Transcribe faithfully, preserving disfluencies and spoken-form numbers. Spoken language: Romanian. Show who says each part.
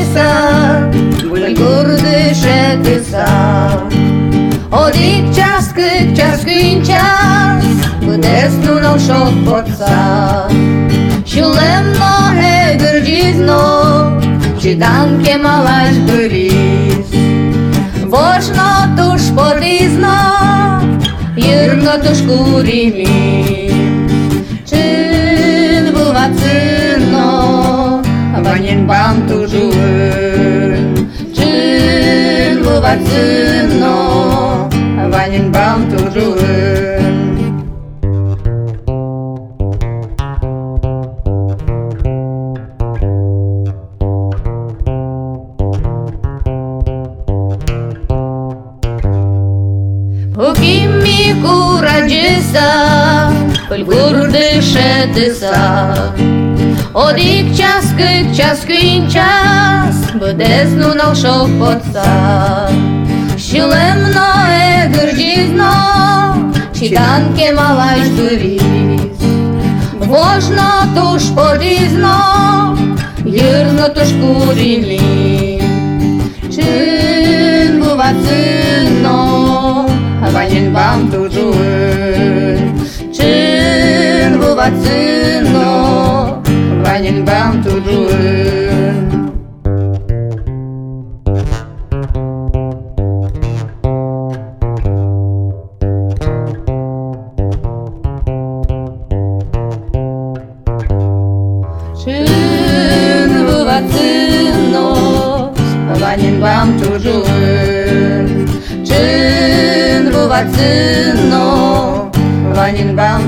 Speaker 1: sa, bulgur de ședesa. Odic ceas cât ceas cât ceas, puteți nu n-au șoc poța. Și lemno e gârgizno, și dan chemalaș gâriz. Voșno tuș podizno, iârno tuș curimi. Cân buvațâno, vanin bam tu juân. Cân buvațâno, vanin bam tu juân. Ochii curagesa, bulgur de ședesa. Odic ceas cât ceas cât ceas, bădesc nu n-au șoc poța. Și lemno e gârgizno, și dan chemalaș gâriz. Voșno tuș podizno, iârno tuș curimi. Cân buvațâno, vanin bam tu juân. Cân buvațâno, vanin bam tu juân. Cân buvațâno, vanin bam tu juân. Cân buvațâno, vanin bam